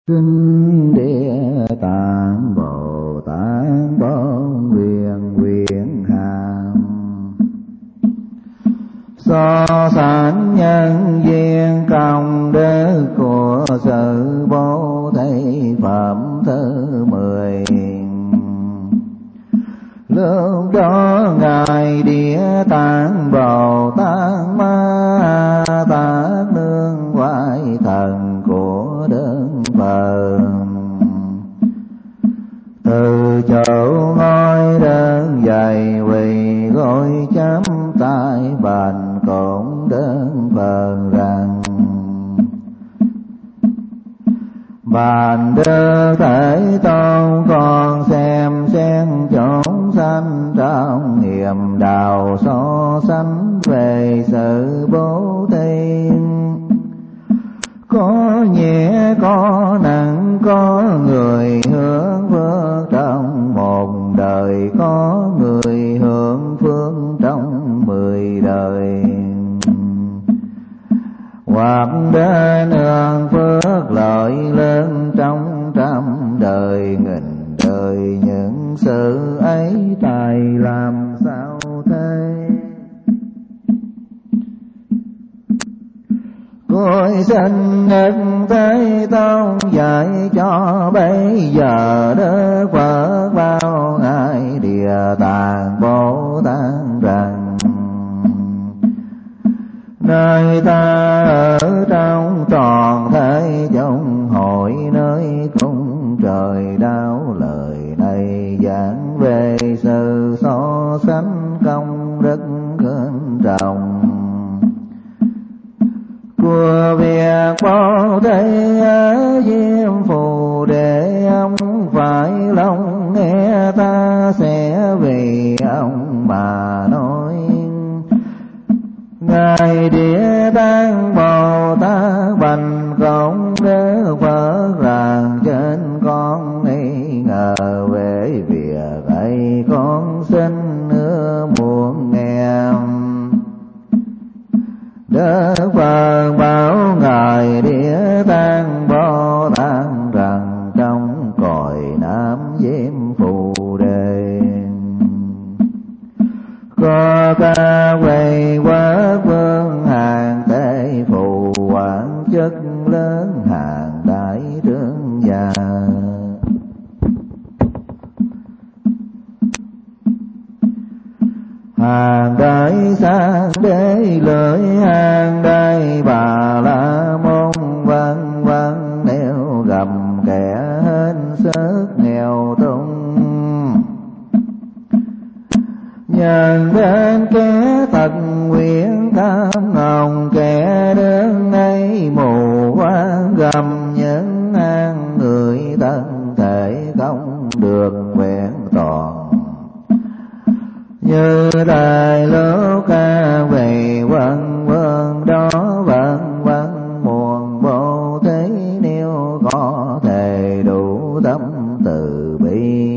Kinh Địa Tạng Bồ Tát Bốn Nguyện Nguyện Hàm so sánh nhân duyên công đức của sự bố thí phẩm thứ 10. Lúc đó ngài Địa Tạng Bồ Tát Ma Tát nương quái thần của Đức Phật từ chỗ ngôi đơn dày quỳ gối chắp tay bành cổng Đức Phật rằng: Bành Đức Thế Tôn, con xem xét chúng sanh trong hiểm đạo so sánh về sự bố thí. Có nhẹ có nặng, có người hưởng phước trong một đời, có người hưởng phước trong 10 đời. Hoặc đến hưởng phước lợi lớn trong 100 đời, nghìn đời. Những sự ấy tài làm sao thế? Cõi sinh Đức Thế Tôn dạy cho bây giờ Đức Phật bao ngài Địa Tạng Bồ Tát rằng: Nơi ta ở trong toàn thế chúng hội, nơi cung trời đáo lời này giảng về sự so sánh công đức khinh trọng của việc bố thí ở Diêm Phù. Để ông phải lòng nghe, ta sẽ vì ông mà nói. Ngài Địa Tạng Bồ Tát bành cổng Đức Phật rằng: Trên con nghi ngờ về việc ấy, con xin nữa muốn nghe. Đức Phật bảo ngài Địa Tạng Bồ Tát rằng: Trong cõi Nam Diêm Phù Đề có ca quầy quốc vương hàng Tế Phù, quản chức lớn hàng đại trương gia. Hàng đại sang đế lợi, hàng đại Bà La Môn, vân vân. Nếu gặp kẻ hên sức nghèo túng, nhân đến kẻ tật nguyện tham ngồng, kẻ đơn ấy mù quáng gầm những an người thân thể không được vẹn toàn. Như Đại Lô ca về quần vương đó, vân vân muôn vô thế. Nếu có thể đủ tâm từ bi,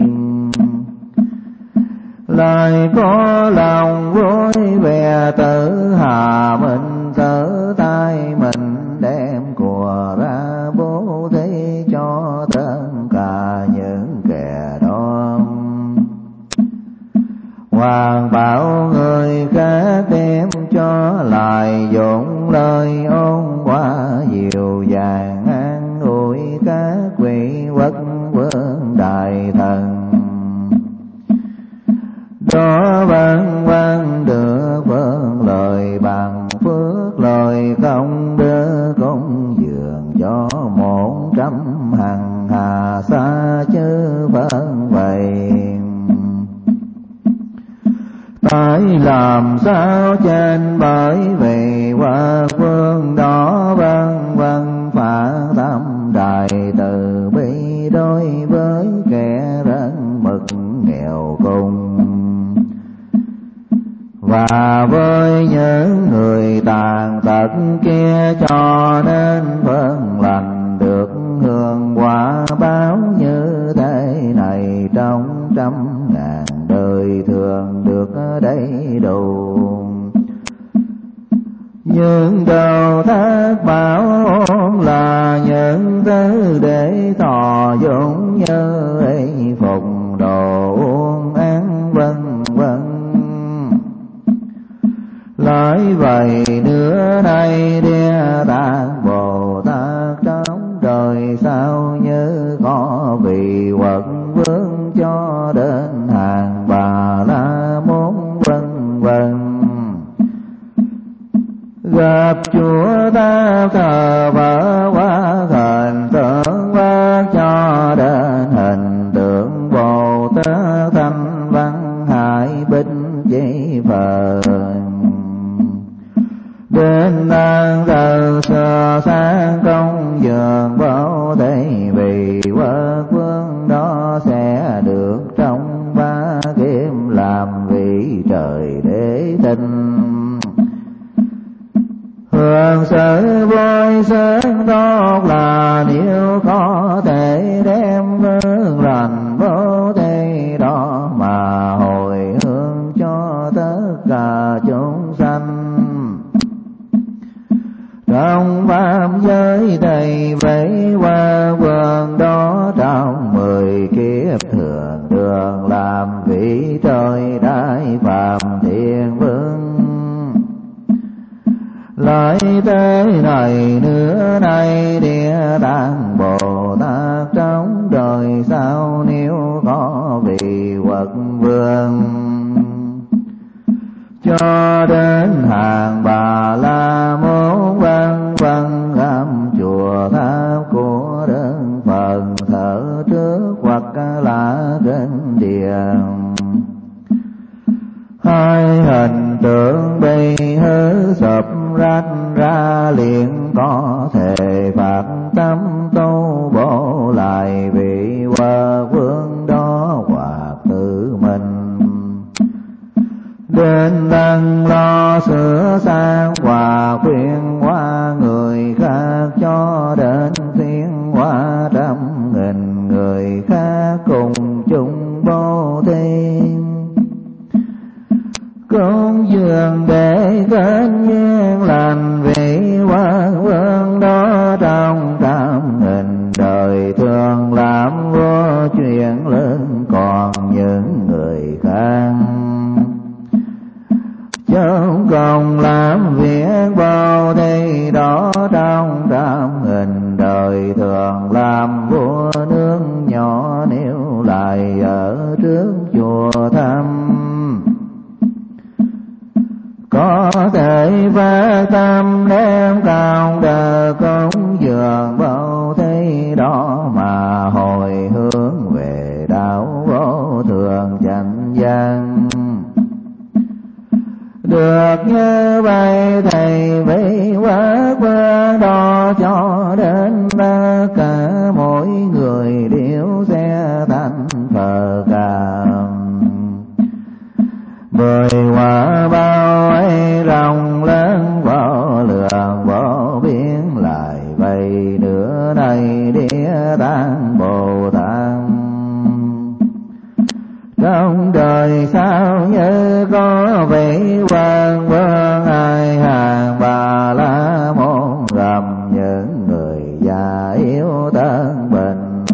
lại có lòng vui vẻ, tự hạ mình tự tay mình, đem của ra bố thí cho tất cả những kẻ đó. Hoàng bảo người khác đem cho lại, dụng lời ôn hòa dịu dàng, an ủi các vị quốc vương đại thần. Đó vân vân được vâng lời bằng phước lời công đức, cúng dường cho 100 hằng hà xa chư vân vậy. Phải làm sao trên bởi vì quốc vương đó, vân vân phản tâm đại từ bi đối với kẻ rất mực nghèo cùng. Và với những người tàn tật kia, cho nên vâng lành được hưởng quả báo như thế này, trong 100.000 đời thường được đầy đủ. những đồ thất bảo là những thứ để thọ dụng như y phục đồ uống ăn vân vân. Nói vậy nữa nay Địa Tạng Bồ Tát trong đời sau như có vị quận vương cho đến hàng Bà La Môn vân vân. Gặp Chúa ta thờ vỡ quá hình tượng vác cho đến hình tượng Bồ Tát thanh văn hải binh chỉ Phật. Đến đang thờ sơ sáng công dường bảo thế vì quốc vương đó sẽ được trong ba kiếp làm vị trời đế tinh. Hương sự vui sướng tốt là nếu có thể đem hương lành vô thế đó mà hồi hướng cho tất cả chúng sanh. Trong pháp giới thầy vẫy qua vườn đó trong 10 kiếp thường đường làm vị trời đại phạm thiên vương. Lại thế này nữa nay Địa Tạng Bồ Tát trong đời sau nếu có vị quốc vương cho đến hàng Bà La Môn vân vân làm chùa tháp của Đức Phật thờ trước hoặc là trên điện. Hai hình tượng bị hư sụp rách ra liền có thể phạt tâm tu bổ lại vị quốc vương đó hoặc tự mình. Đến đang lo sửa sang và khuyên qua người khác cho đến thiên hóa 100.000 người khác cùng chung vô thiên. Cũng dường để kết duyên lành vị quốc vương đó trong 100.000 đời thường làm vô chuyện lớn còn những người khác. Chúng cùng làm việc vô thế đó trong 100.000 đời thường làm vua nước nhỏ nếu lại ở trước chùa thăm. Có thể phát tâm đem cao đời cúng dường vô thế đó mà hồi hướng về đạo vô thường chánh giác. Được như vậy thầy vị quốc vương đó cho đến tất cả mỗi người đều sẽ thành Phật cả. 10 quả bao ấy rộng lớn vô lượng vô biên lại vậy nữa này Địa Tạng Bồ Tát. Trong đời sau như có vị quốc vương ai hàng Bà La Môn gặp những người già yếu thân bệnh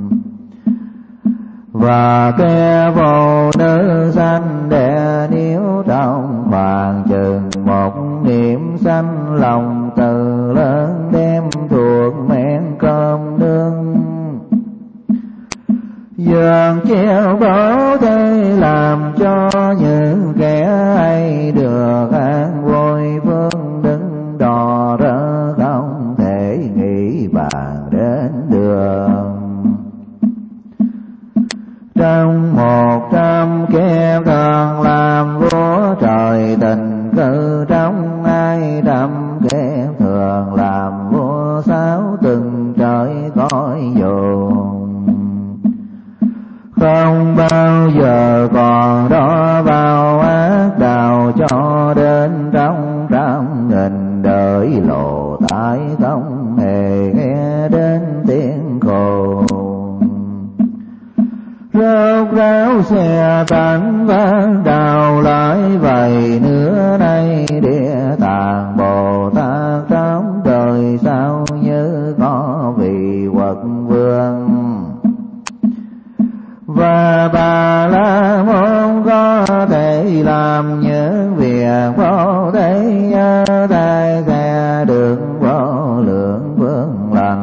và kẻ phụ nữ sanh đẻ níu trong khoảng chừng một niệm sanh lòng từ lớn đem thuộc men cơm nương. Dường chiếu bảo thế làm cho những kẻ ấy được an vui phương đứng đò rỡ không thể nghĩ bàn đến đường. Trong 100 kiếp thường làm vua trời tình cư trong 200 kiếp thường làm vua 6 từng trời cõi dù. Không bao giờ còn đó vào ác đạo cho đến trong 100.000 đời lộ tái không hề nghe đến tiếng khổ. Rốt ráo xe tánh vang đào lại vậy nữa nay Địa Tạng Bồ vương. Và Bà La Môn có thể làm những việc vô thể tại khe đường vô lượng phương lành.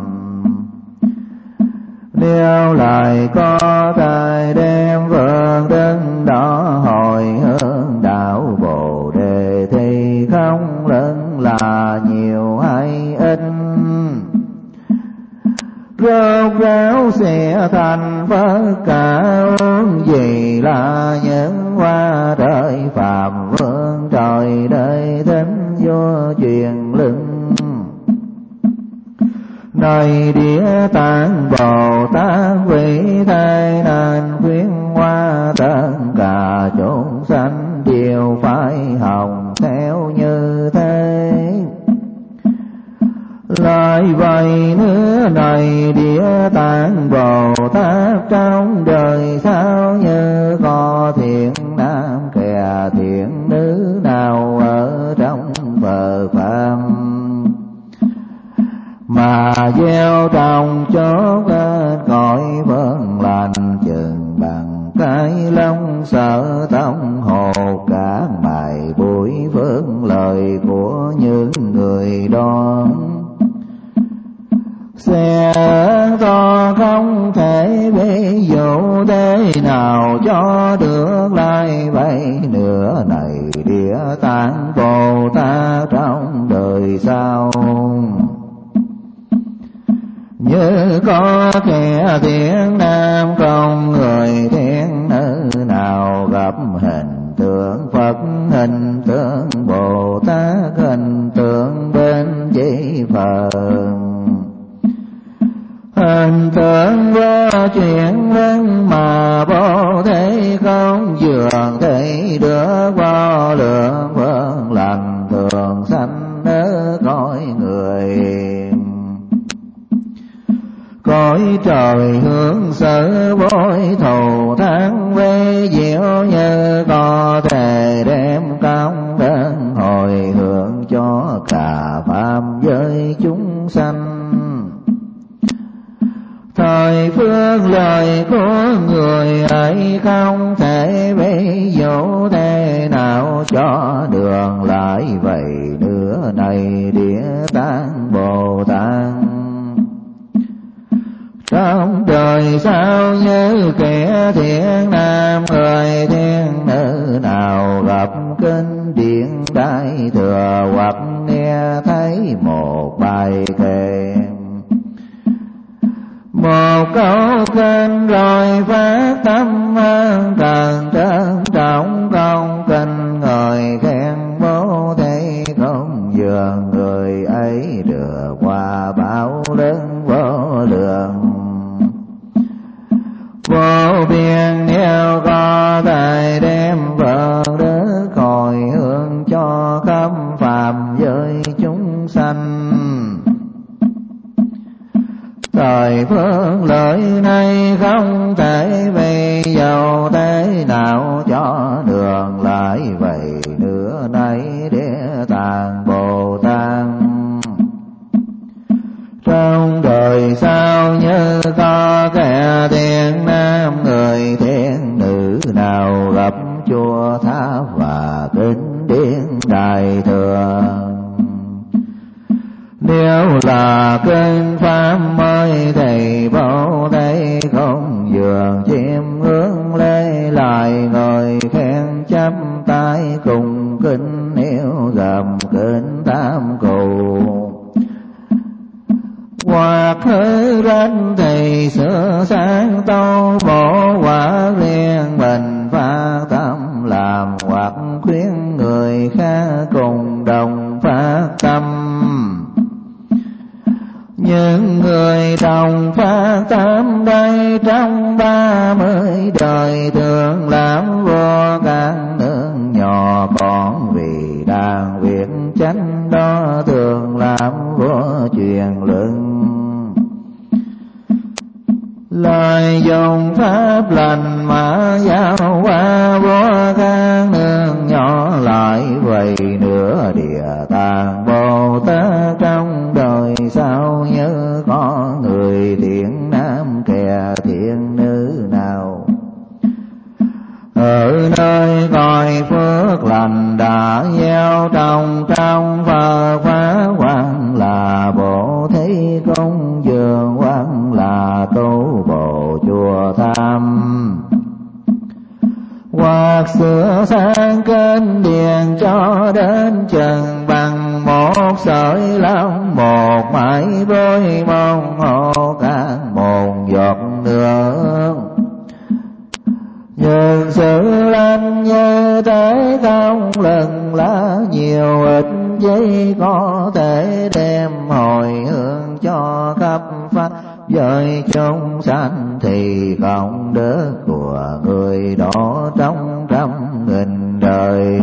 Nếu lại có thể đem phương đức đó hồi hướng đạo Bồ Đề thì không lớn là nhiều hay ít, rốt ráo sẽ thành Phật cả. Vì là những hoa trời phạm vương trời đời thính vô truyền lưng. Này Địa Tạng Bồ Tát vị thế nên khuyên hoa tất cả chúng sanh đều phải học theo như thế. Lại vậy nữa này Địa Tạng Bồ Tát trong đời sao như có thiện nam kẻ thiện nữ nào ở trong Phật pháp mà gieo trong chốt cõi vân lành chừng bằng cái lông sở tông hồ cả bài buổi phước lời của những người đó. Xe to không thể ví dụ thế nào cho được lại vậy nữa này Địa Tạng Bồ Tát trong đời sau. Như có kẻ thiện nam không người thiện nữ nào gặp hình tượng Phật, hình tượng Bồ Tát, hình tượng bên chỉ Phật, hình tượng vô chuyện lưng mà vô thế không dường thấy được vô lượng phước lành thường sanh ở cõi người. Cõi trời hướng sở bối thù thắng vây diệu như có thể đem công đức hồi hướng cho cả phạm giới chúng sanh. Thời phước lời của người ấy không thể ví dụ thế nào cho đường lại vậy nữa này Địa Tạng Bồ Tát. Trong đời sao như kẻ thiện nam người thiện nữ nào gặp kinh điển đại thừa hoặc nghe thấy một bài kệ, một câu kinh rồi phát tâm cần trân trọng công kinh người khen bố thế không dường người ấy được qua báo lớn vô lượng vô biên. Nếu có thể đem vợ đức hồi hướng cho khắp phạm giới chúng sanh, thời phước lợi này không thể vì giàu thế nào cho đường lại vậy nữa này Địa Tạng Bồ Tát. Trong đời sao như có kẻ thiện nam người thiện nữ nào gặp chùa tháp và kinh điển đại thừa, nếu là kinh pháp mới thì bảo đây không dường chiêm hướng lê lại người khen chắp tay cùng kinh. Nếu gặp kinh tam cụ hoặc hư ranh thì sửa sáng tâu bổ quả riêng mình phát tâm làm, hoặc khuyến người khác cùng đồng phát tâm. Những người đồng phát tâm đây trong 30 đời thường làm vô các nước nhỏ, còn vì đang việc chánh đó thường làm vô truyền luận. Lời dùng pháp lành mà giao qua vô các nước nhỏ lại vậy nữa Địa Tạng Bồ Tát trong đời sau như có người thì sửa sang kênh điền cho đến chừng bằng một sợi lông, một mãi bôi mong hộ càng một giọt nước. Nhưng sự lành như thế không lần lá nhiều ít, chỉ có thể đem hồi hương cho khắp pháp giới chúng sanh, thì công đức của người đó trong trăm nghìn đời.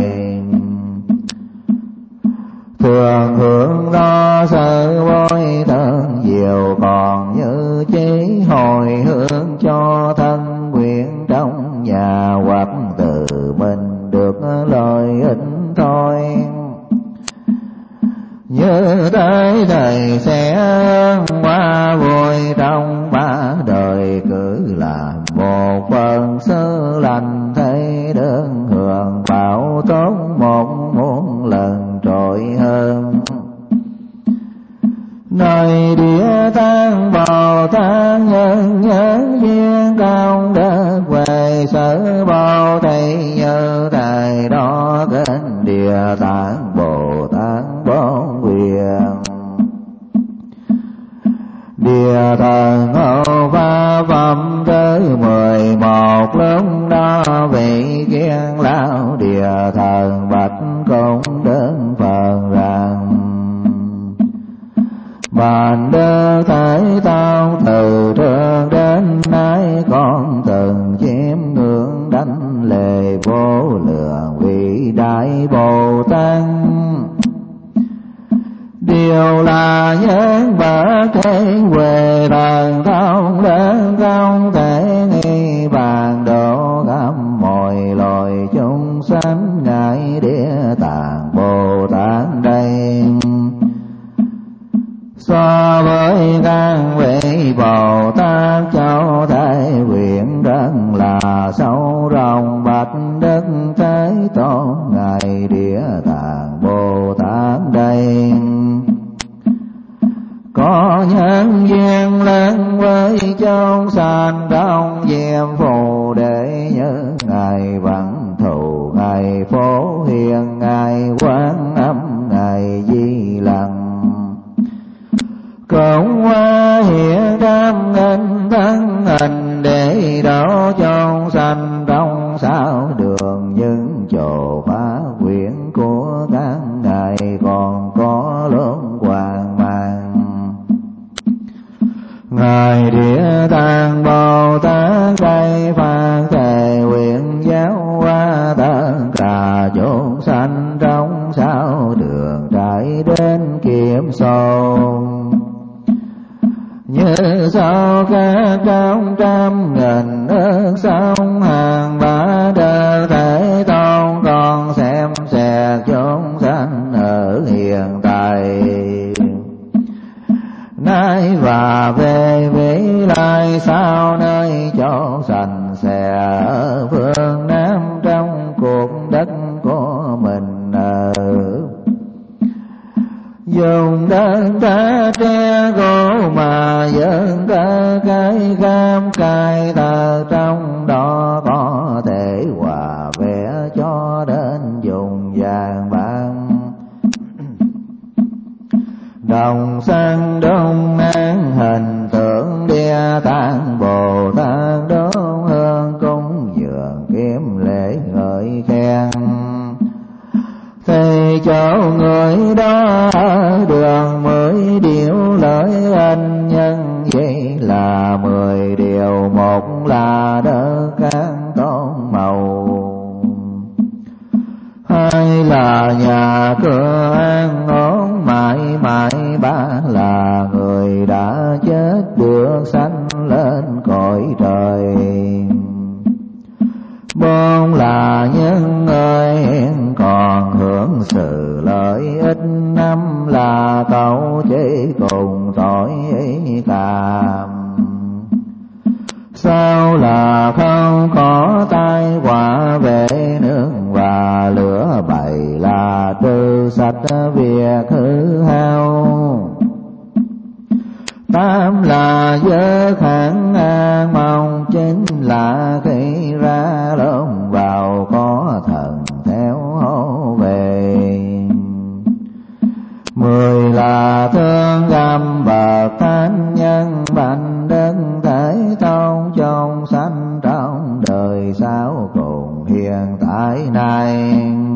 Thường hưởng đó sự vui thân nhiều, còn như chỉ hồi hướng cho thân nguyện trong nhà, hoặc tự mình được lợi ích thôi. Như thế này sẽ qua vui trong ba đời, cứ là một phần sơ lành thấy đơn hưởng bảo tốt một muôn lần trội hơn. Nơi địa tạng Bồ Tát nhân nhân duyên công đức, về sở Bồ Thầy như thầy đó kính địa tạng Bồ Tát bốn quyền. Địa thần hộ pháp phẩm thứ 11, lúc đó vị kiên lão địa thần bạch cũng đến phần rằng: Bạch Đức Thế Tôn, từ trước đến nay con từng chiêm ngưỡng đánh lễ vô lượng vị đại Bồ Tát. Điều là nhân bậc thế huệ thần thông đến không thể nghi bàn, độ khắp mọi loài chúng sanh ngài địa tạng Bồ Tát đây. So với các vị Bồ Tát cho thể nguyện rất là sâu rộng, bạch Đức Thế Tôn ngài địa tạng Bồ Tát đây. Có nhân duyên lớn với chúng sanh trong diêm phù, để nhớ ngài văn thù, ngài Phổ Hiền, ngài Quán Âm, ngài Di Lặc. Cũng qua hiện trăm nghìn thân hình, để độ chúng sanh trong sáu đường, những chỗ phá quyển của các ngài còn có luân hoàng mang. Ngài địa tạng Bồ Tát đây phát thệ nguyện giáo hóa tất cả chúng sanh trong sáu đường, trải đến kiếm sâu. Như sau các trong trăm nghìn nước sông hàng bá đơ Thế Tôn, con xem xét chúng sanh ở hiện tại nay và về vĩ lai sau, nơi chỗ sanh sẽ ở phương Nam trong cuộc đất của mình ở. Dùng đất đá tre gỗ mà dựng ra cái cam cài thờ, trong đó có thể hòa vẽ cho đến dùng vàng bạc. Đồng xanh đông nén hình tượng địa tạng Bồ Tát, đốt hương cúng dường kiếm lễ ngợi khen. Thì chỗ người đó ở đường 10 điều lợi ân nhân, vậy là 10 điều, một là đỡ can tôn màu, hai là nhà cửa an ổn mãi mãi, ba là người đã chết được sanh lên cõi trời, bốn là những người hiện còn hưởng sự lợi ích, năm là cậu chỉ cùng tội cảm, sau là không có tai họa về nước và lửa, bảy là trừ sạch việc hư hao, tám là giới khẳng an mong, chín là khi ra lông vào có thành Đức Thế Tôn chốn sanh trong đời sau cùng hiện tại này.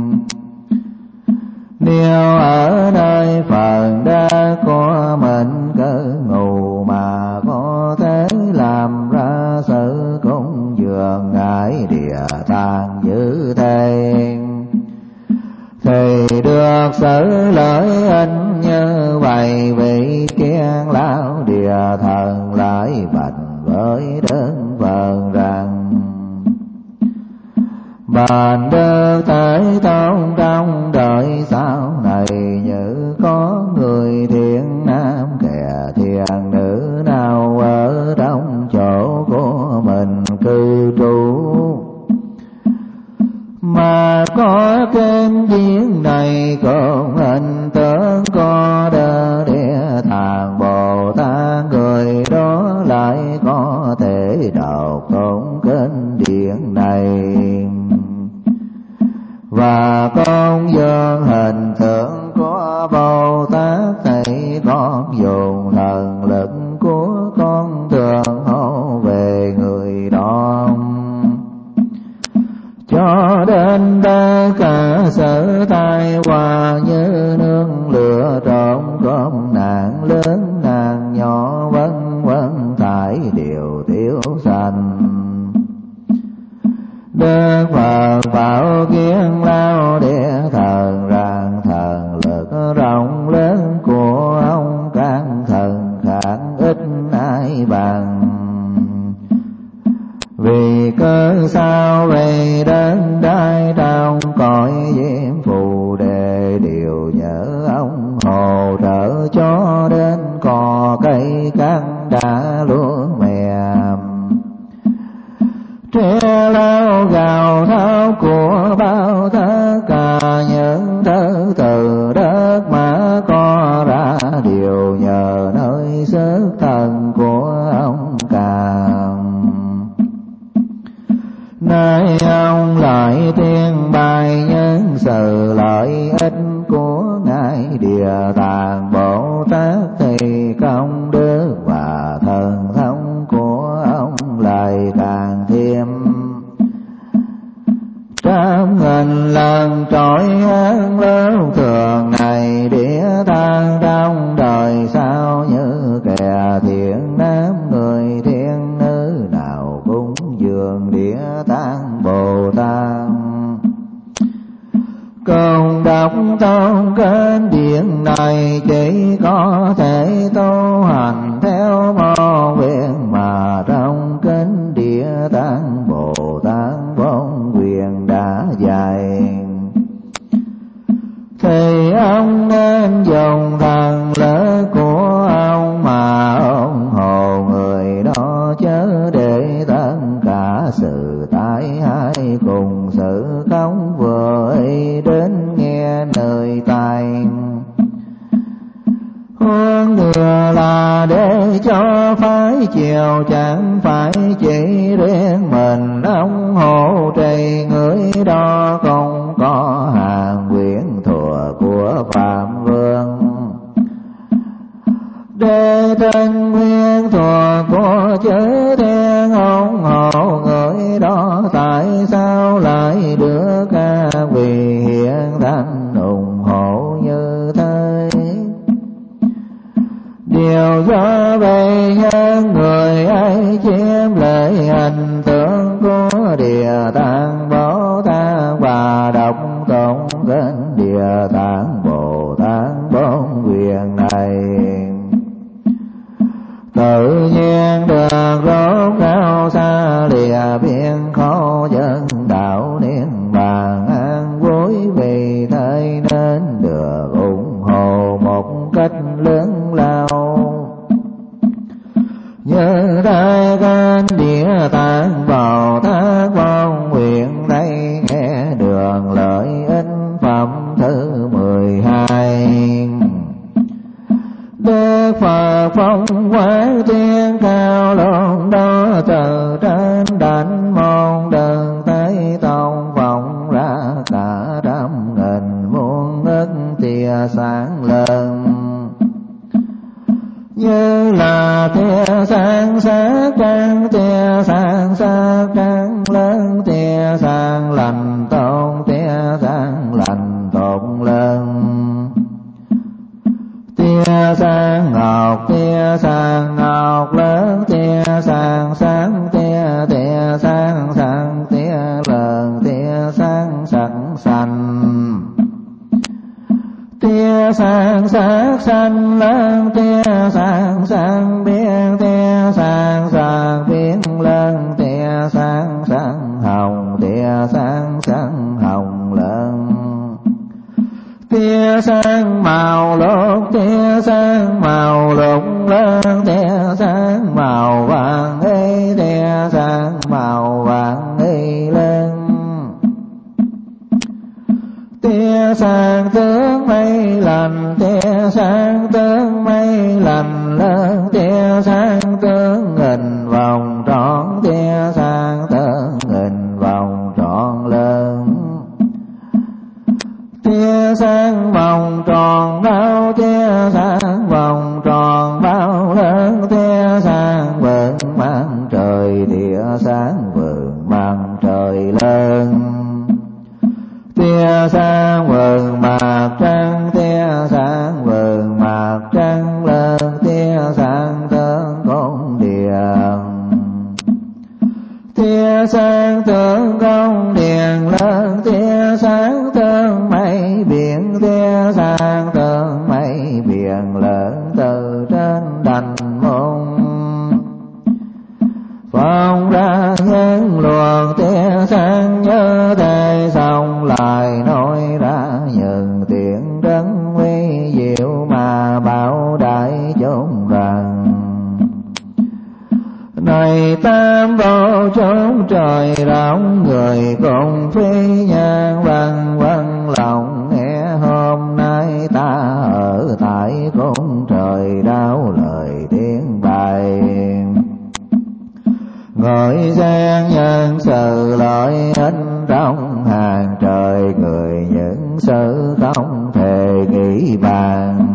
Nếu ở nơi phần đất của mình cư ngụ mà có thể làm ra sự cúng dường ngài địa tạng như thế, thì được sự lợi ích như vậy. Vị Kiên Lão Địa Thần lại bạch với Đức Phật rằng: Bạch Đức Thế Tôn, trong đời sau này như có người thiện nam kẻ thiện nữ nào ở trong chỗ của mình cư trú, mà có kinh duyên này cùng hình tướng có Đơ Địa Tạng Bồ Tát, người đó lại có thể đọc tụng kinh điển này, và con dường hình tượng của Bồ Tát, thì con dùng thần lực của con thường hộ về người đó, cho đến tất cả sự tai họa như nước lửa trộn công nạn lớn nạn nhỏ vân vân thải đều tiêu sanh. Đức Phật bảo Kiên Lão Địa Thần rằng thần lực rộng lớn của ông các thần khác ít ai bằng. Vì cớ sao về đến đai trong cõi diêm phù đề, đều nhớ ông hỗ trợ cho đến cỏ cây căng đã lúa mềm. Tre lao gào tháo của bao tất cả những thứ từ đất mà có ra, đều nhờ nơi sức thần của ông Càng. Nay ông lại tiên bài những sự lợi ích của ngài Địa Tạng Bồ Tát, thì công đức và thần thông của ông lại càng thêm trăm nghìn lần trội hơn lớn thường này. Địa Tạng trong đời sau như kẻ thiện nam người thiện nữ nào cúng dường Địa Tạng Bồ Tát, cùng đọc tông kinh điển này, chỉ có thể tu hành theo mô nguyện mà trong kinh Địa Tạng Bồ Tát bốn quyền đã dạy. Thì ông nên dùng thần lực của ông mà ủng hộ người đó, chớ để tất cả sự tai hại cùng sự không vừa ý đến nghe nơi tai. Hơn nữa là để cho phải chiều, chẳng phải chỉ riêng mình ông hộ trì, người đó không có hàng quyển thừa của Phạm Vương. Để tên nguyên thừa của chữ thiên ủng hộ người đó, tại sao lại được ca vì hiện thanh ủng hộ như thế? Điều do về nhân người ấy chiếm lợi hình tượng của Địa Tạng Bồ Tát, và đọc tụng kinh Địa Tạng Bồ Tát bốn quyền này, tự nhiên được rốt ráo xa lìa biên khổ dân đạo niết bàn an vui. Vì thế nên được ủng hộ một cách lớn lao, như đại kinh Địa Tạng Bồ Tát von nguyện đây nghe đường lợi ích phẩm thứ 12. Đức Phật phong quán thiên cao luôn đó, từ trên đảnh môn đường Thế Tôn vọng ra cả trăm nghìn muôn ức tia sáng lớn, như là tia sáng sang sát trăng tia sang sát trăng lớn tia sang lành tôn tia sang lành tôn lớn tia sang ngọc lớn tia sang sáng tia sang sáng tia lớn tia sang sắc xanh tia sang sắc xanh lớn tia sang sáng biên tia sang sáng biên lớn tia sang sáng hồng tia sang sáng hồng lớn tia sang màu lục tia sang màu lục lớn tia sang màu vàng y tia sang màu vàng y lớn tia sang tướng mây lành tia sang tướng mây lành lớn tia sang tướng nghìn vòng tròn tia sang tướng nghìn vòng tròn lớn tia sang vòng tròn bao tia sang vòng tròn bao lớn tia sang vầng mang trời tia sang vầng mang trời lớn tia sang vầng mặt trăng tia sang vầng mặt trăng lớn tia sang tướng cung điện tia sang tướng cung điện lớn tia sang tướng mây biển tia sang tướng mây biển lớn từ trên đành môn phong ra nhân luồng tia sang nhớ thế xong lại nói ra những tiếng rất quy diệu mà bảo đại chúng rằng này tam vô chốn trời rộng người cùng phi nhân văn văn lòng nghe hôm nay ta ở tại cung trời đáo lời tiếng bài ngồi gian nhân sự lợi ích trong hàng trời người những sự không thể nghĩ bàn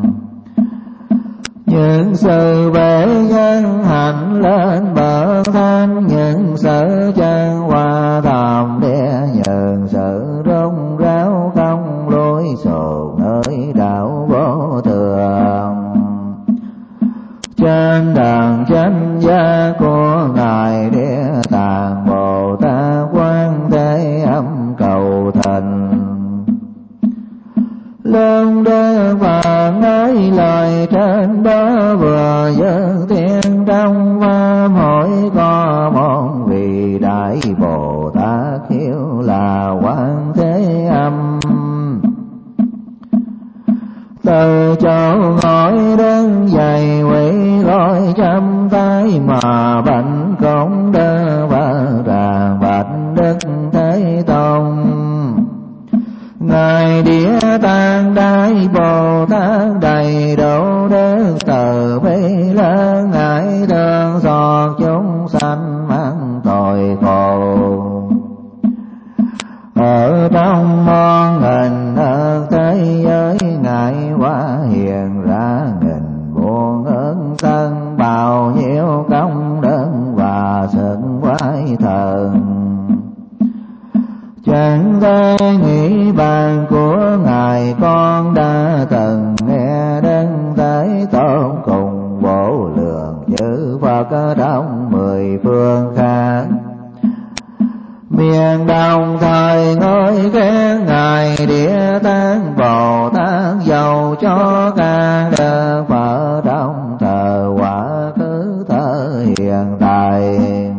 những sự bể nhân hạnh lên bờ thanh những sự chân hoa thầm đĩa những sự rung ráo không lối sổ nơi đạo vô thường trên đàn chánh giá của ngài Địa Tạng Bồ Tát Quan Thế Âm cầu thành lương đức và nói lời trên đó vừa dâng tiếng trong pháp hội có một vị đại Bồ Tát hiệu là Quan Thế Âm từ chỗ ngồi đứng dậy quỳ gọi chăm tay mà bạch công đức và tràng bạch đức Thế Tôn ngài Địa Tạng Đại Bồ Tát đầy đủ đức từ bi lớn ngài thương xót chúng sanh mang tội khổ ở trong muôn nghìn ức thế giới ngài hóa hiện ra nghìn muôn ức thân bao nhiêu công đức và sự quái thần chẳng thể nghĩ bàn của ngài con đã từng nghe đến Thế Tôn cùng vô lượng chư Phật ở trong mười phương khác miền đồng thời ngợi khen ngài Địa Tạng Bồ Tát dầu cho các đức Phật trong thời quá khứ thời hiện tại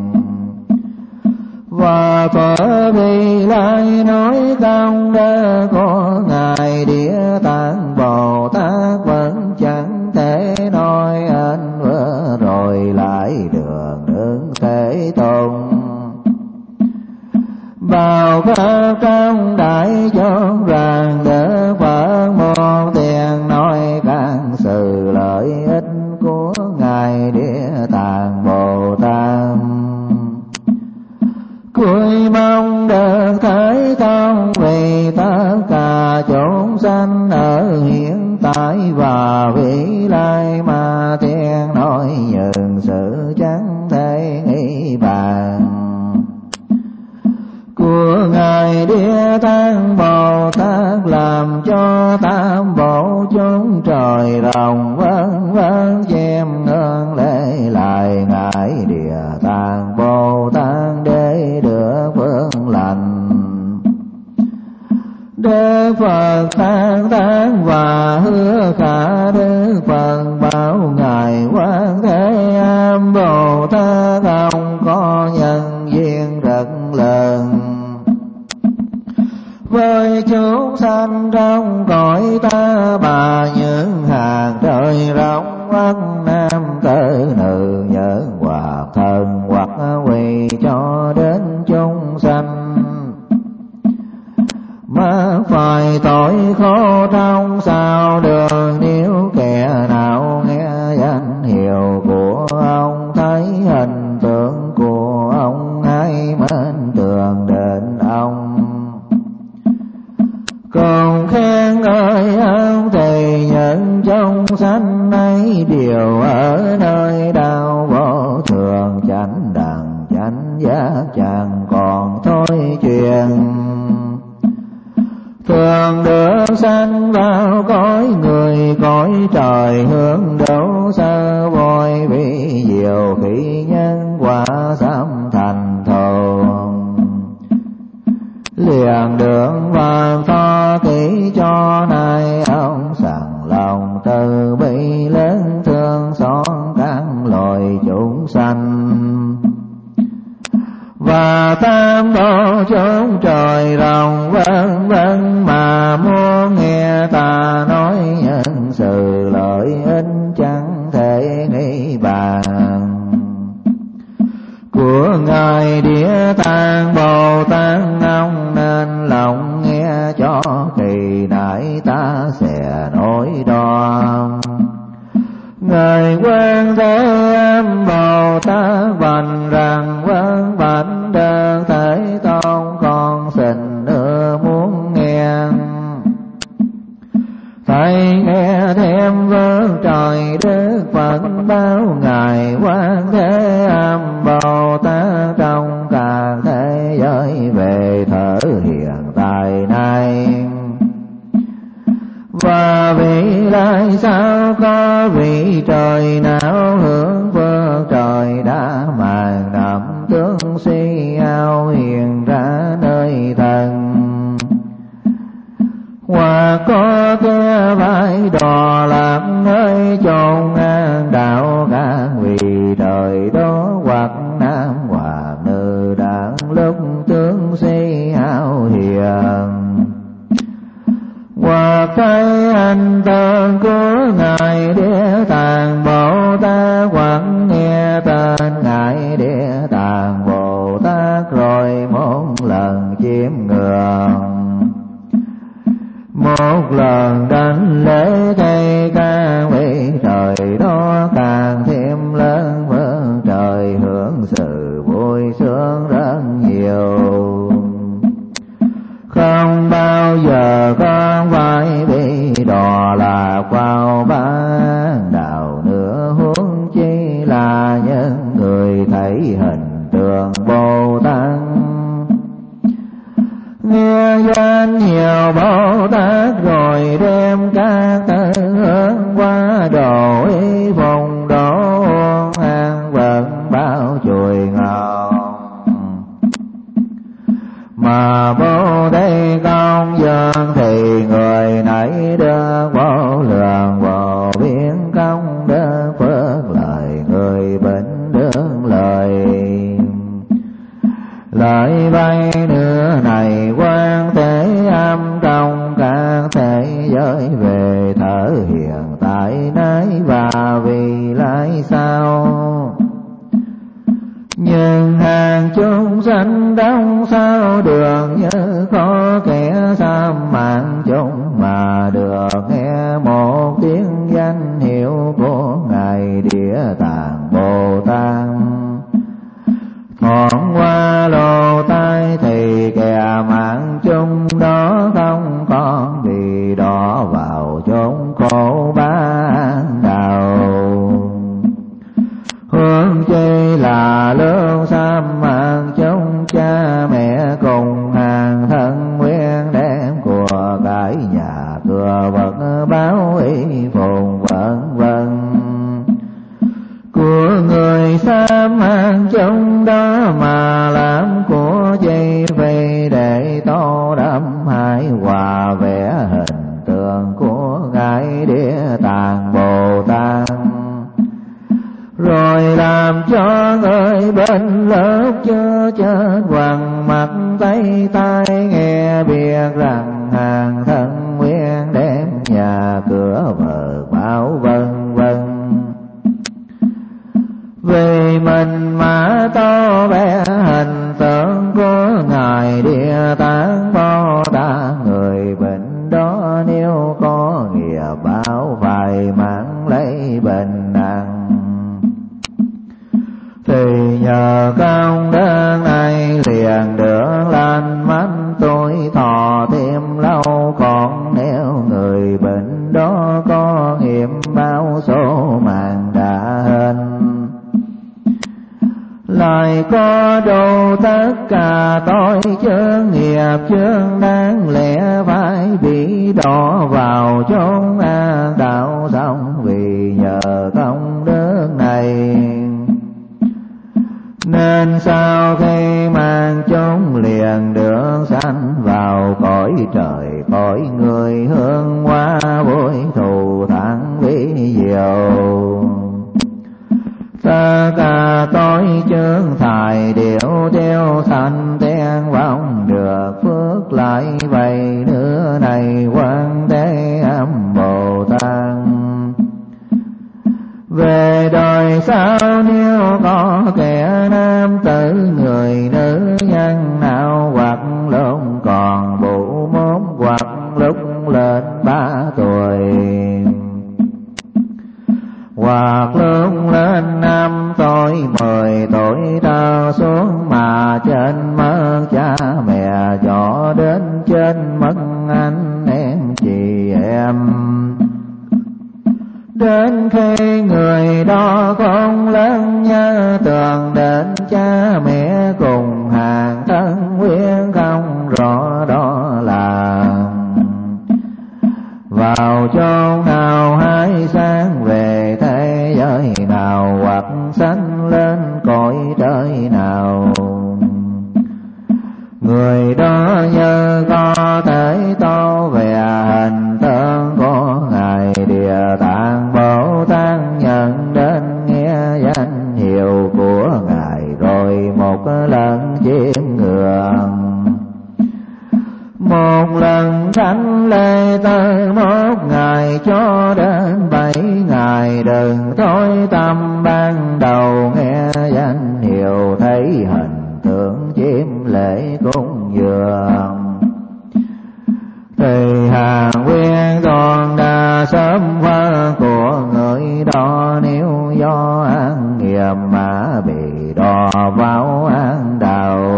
và Phật Vì Lai nói công đức của ngài Địa Tạng Bồ Tát vẫn chẳng thể nói anh vừa rồi lại đường đứng Thế Tôn bao các trong đại chúng rằng Đức Phật một tiếng nói các sự lợi ích của ngài Địa Tạng Bồ Tát cuối mong được Thế Tôn vì tất cả chúng sanh ở hiện tại và vị lai mà tiếng nói những sự ông có nhân duyên rất lớn với chúng sanh trong cõi ta bà, những hàng trời rộng bắc nam tử nữ, những hoặc thần hoặc quỷ cho đến chúng sanh mắc phải tội khổ trong sao đường. Nếu kẻ nào nghe danh hiệu của ông, thấy hình tượng của ông, hãy mến tưởng đến ông, còn khen ngợi ông, thì những chúng sanh ấy đều ở nơi đạo vô thường chánh đẳng chánh giác, chẳng còn thôi chuyện thường được sanh vào cõi người cõi trời, hướng đấu sơ vội vì diệu khi nhân quả sám thành thù. Liền đường vàng to kỹ cho nay ông, sẵn lòng từ bi lớn thương xót các loài chúng sanh, và tam bảo chốn trời rồng vân vân, mà muốn nghe ta nói những sự lợi ích chẳng thể nghĩ bàn của ngài Địa Tạng Bồ Tát ông, nên lòng nghe cho kỳ nãy ta sẽ nói đoan. Ngài Quan Thế Âm Bồ Tát bạch rằng vâng bạch Đức Thế Tôn, con xin nữa muốn nghe, phải nghe thêm với trời Đức Phật báo ngài Quan Thế Âm Bồ Tát trong cả thế giới về thời hiện tại này. Và vì lai sao có vị trời nào hướng phương trời đã màn nằm tướng suy ao hiện ra nơi thần, hoặc có cái vai đò lạc nơi chốn an đạo các vị trời đó, hoặc nam hoặc nữ đang lúc tướng suy ao hiện, hoặc thấy anh tên của ngài Địa Tạng Bồ Tát, hoặc nghe tên ngài Địa Tạng Bồ Tát rồi một lần chiêm ngưỡng, một lần đánh lễ thay các vị trời đó, càng thêm lớn phương trời hưởng sự vui sướng rất nhiều. Không bao giờ con phải bị đọa lạc vào bán đạo nữa, huống chi là những người thấy hình tượng Bồ Tát. Nghe danh nhiều Bồ Tát rồi đem các tư hướng qua đồ y phùng đổ hàng vật bao chùi ngọc, mà Bồ Đề công dân thì người nấy được vô lượng vô biên công đức phước lợi, người bình đương lời. Lời bay nữa này Quan Thế Âm trong các thế giới về thở hiện tại nay, và vì lai sao nhưng hàng chúng sanh đông sao đường, như có kẻ xâm mạng chúng mà được nghe một tiếng danh hiệu của ngài Địa Tạng Bồ Tát. Thoảng qua lỗ tai thì kẻ mạng chung đó không còn vì đó vào chốn khổ bán đạo, hướng chi là lương xâm mạng chúng cha mẹ cùng hàng thân quyến, đem của cải nhà cửa vật báo y phùng vân vân của người xa mang chúng đó, mà làm của chi vì để tô đậm hại hòa vẽ hình tượng của ngài Địa Tạng Bồ Tát, rồi làm cho người đôi bên lớp chưa chết hoàng mặt tay tai nghe biết rằng hàng thân nguyên đem nhà cửa vợ bảo vân vân. Vì mình mà to bé hình tượng của ngài Địa Tạng Bồ Tát, người bệnh đó nếu có nghiệp báo phải mang lấy bệnh nặng, thì nhờ công đức này liền được lành mạnh tuổi thọ thêm lâu. Còn nếu người bệnh đó có nghiệp báo số mạng đã hết, lại có đủ tất cả tội chướng nghiệp chướng đáng lẽ phải bị đọa vào chốn an đạo sống. Vì nhờ công đức này nên sau khi mang chúng liền được sanh vào cõi trời, cõi người hương hoa vui thù thắng vĩ diệu. Tất cả tội chướng thải đều tiêu sanh ten vong, được phước lại vậy nữa này Quan Thế Âm Bồ Tát. Về đời sau nếu có kẻ nam tử người nữ nhân nào, hoặc lúc còn bụ mốt hoặc lúc lên 3 tuổi, hoặc lúc lên 5 tuổi 10 tuổi trở xuống mà trên mất cha mẹ, cho đến trên mất anh em chị em, đến khi người đó không lớn nhớ tưởng đến cha mẹ cùng hàng thân quyến, không rõ đó là vào chốn nào hay sáng về thế giới nào, hoặc sanh lên cõi trời nào. Người đó như có thể tô về hình tượng của ngài Địa Tạng Bồ Tát, nhận đến nghe danh hiệu của ngài rồi một lần chiêm ngưỡng. Một lần thánh lễ tới 1 ngày cho đến 7 ngày, đừng thôi tâm ban đầu nghe danh hiệu, thấy hình tượng chiêm lễ cúng dường. Thì hàng quyến toàn đã sớm hoa của người đó, nếu do ăn nghiệp mà bị đọa vào ác đạo.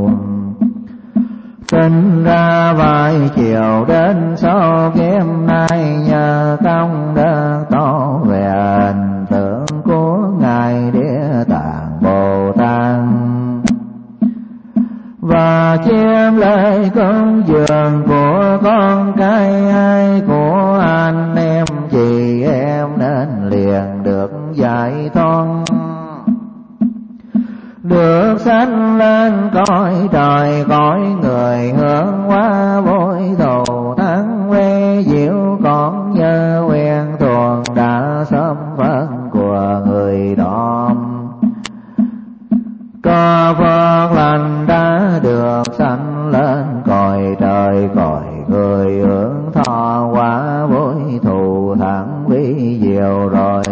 Sinh ra vài chiều đến sau kiếp nay, nhờ công đức to về hình tượng của ngài Địa Tạng Bồ Tát, và chiêm lễ cúng dường của con cái ai của anh em chị em, nên liền được giải thoát, được sanh lên cõi trời cõi người hưởng hóa vui thù thắng vi diệu. Còn như quen thuộc đã sớm phận của người đó, có phước lành đã được sanh lên cõi trời cõi người hưởng thọ hóa vui thù thắng vi diệu rồi.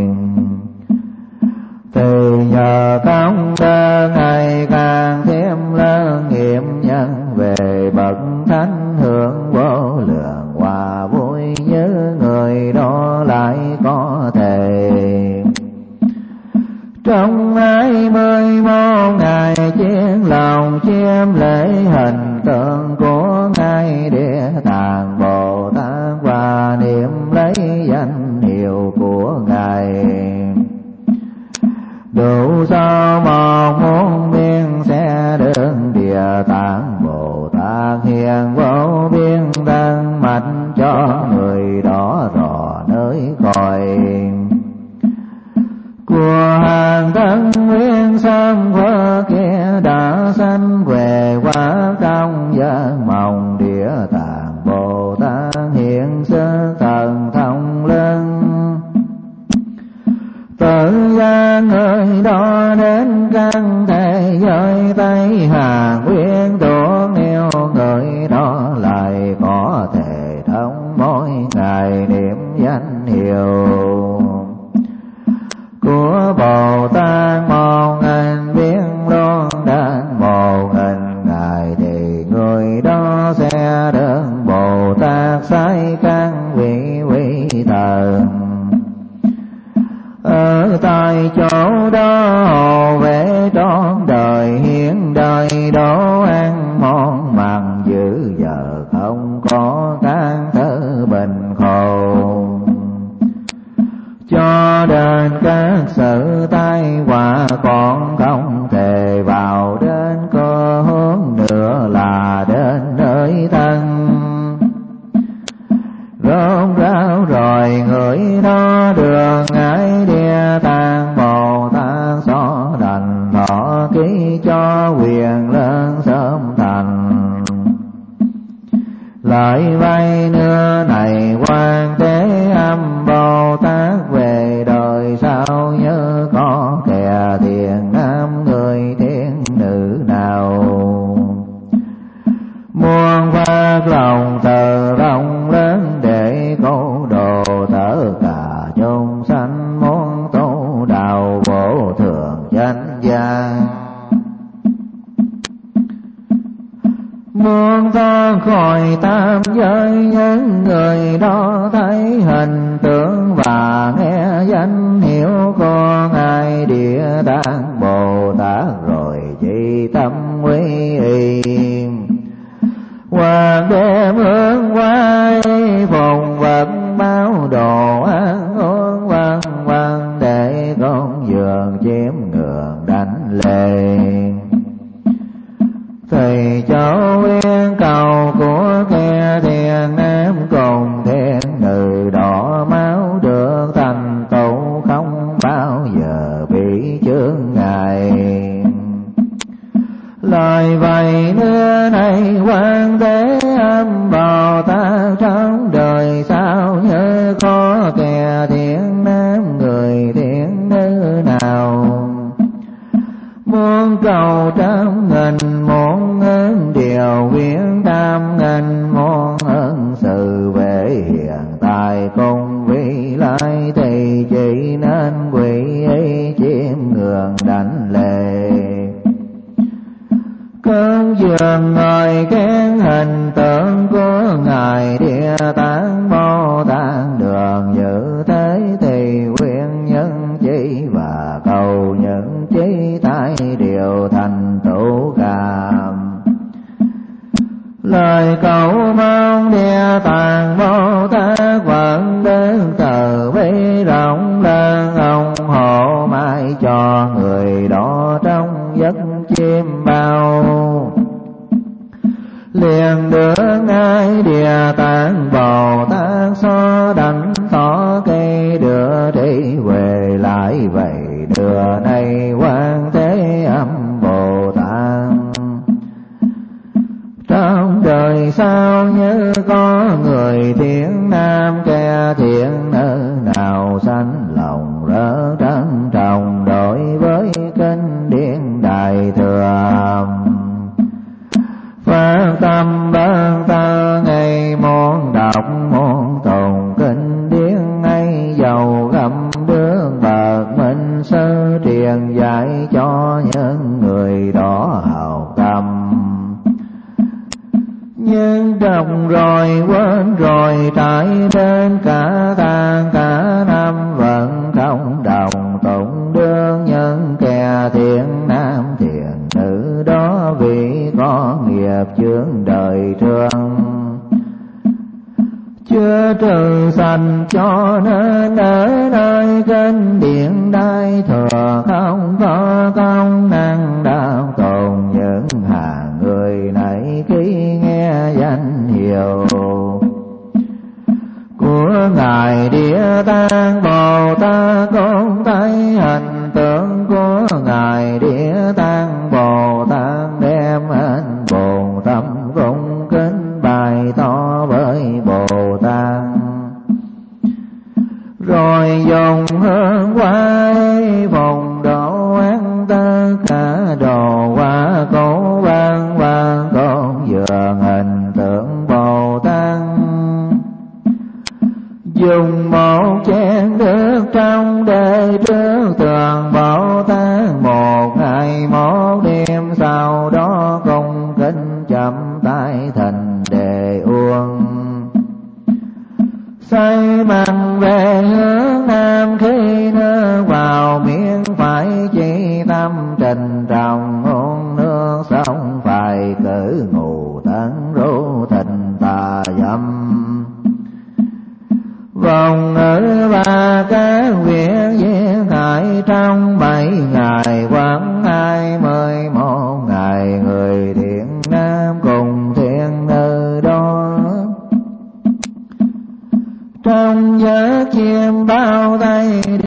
Thì nhờ công đức ngày càng thêm lớn nghiệp nhân, về bậc thánh hưởng vô lượng hòa vui như người đó lại có thể. Trong 21 ngày chiến lòng chiêm lễ hình tượng của ngài Địa Tạng Bồ Tát, và niệm lấy danh hiệu của ngài. Đủ sau 1 muôn biên sẽ đường Địa Tạng Bồ Tát, hiện vô biên tăng mạnh cho người đó rò nơi cõi. Của hàng thân nguyên sớm vỡ kia đã sanh về quả trong giấc mộng, Địa Tạng Bồ Tát hiện sức thần thông lưng. Tự ra người đó đến tăng thế giới Tây Hà Nguyên thuộc nêu người đó lại có thể thống mỗi ngày niệm danh hiệu của Bồ Tát 1000 biến luôn đến 1000 ngày thì người đó sẽ được Bồ Tát sai căn vị quý thần. Ở tại chỗ đó hộ vệ trọn đời hiện đời đồ ăn món mặn dữ giờ không có can thứ bình khổ cho đến các sự tai họa còn không thể vào đến có hướng nữa là đến nơi thân rốt ráo rồi người đó đường ngài Địa Tạng Bồ Tát xó đành thọ ký cho quyền lớn sớm thành. Lại vay nữa này Quan Thế Âm Bồ Tát về đời sau nhớ có kẻ thiện nam người thiện nữ nào muôn phát lòng từ rộng lớn để cứu độ tất cả chúng sanh muốn tu đạo vô thượng chánh giác muốn thoát khỏi tam giới. Những người đó thấy hình tượng và nghe danh hiệu của ngài Địa Tạng Bồ Tát rồi chỉ tâm quy y Hoàng đêm hướng quay phùng vật báo đồ ăn uống văn văn để con giường chiếm ngường đánh lên thầy cháu uyên cầu của kẻ thiện nam cùng thiện nữ đỏ máu được thành tựu không bao giờ bị chướng ngại. Lời vậy nữa này Quan Thế Âm Bồ Tát trong đời sau nhớ có kẻ thiện nam người thiện nữ nào muốn cầu 100.000 muôn ơn điều viễn 8.000 muôn ơn sự về hiện tại cùng vị lai thì chỉ nên quỷ ấy chiếm ngường đánh lệ cơn giường ngồi kén hình tượng của ngài Địa Tạng Bồ Tát đường như thế thì nguyện nhân chí và cầu những chí tại đều thành tựu cảm. Lời cầu mong Địa Tạng Bồ Tát vẫn đến từ bi rộng lớn ủng hộ mãi cho người đó trong giấc chim bao liền đưa ngài Địa Tạng Bồ Tát xó đảnh thọ cây đưa đi về lại vậy đưa này Quan Thế Âm Bồ Tát trong đời sau nhớ có người thiện nam kẻ thiện nữ nào sanh lòng rỡ trân trọng đối với kinh điển đại thừa phát tâm ban ta ngày muốn đọc muốn tụng kinh điển ấy giàu gầm đương bậc minh sư truyền dạy cho những người đó hào tâm nhưng đọc rồi quên rồi trải đến cả tháng cả năm vẫn không đồng tụng đương những kẻ thiện nam thiện nữ đó vì có nghiệp chướng đời trường chưa trừ sanh cho nên ở nơi kinh điển đại thừa không có công năng đạo tồn những hàng người này khi nghe danh hiệu của ngài trong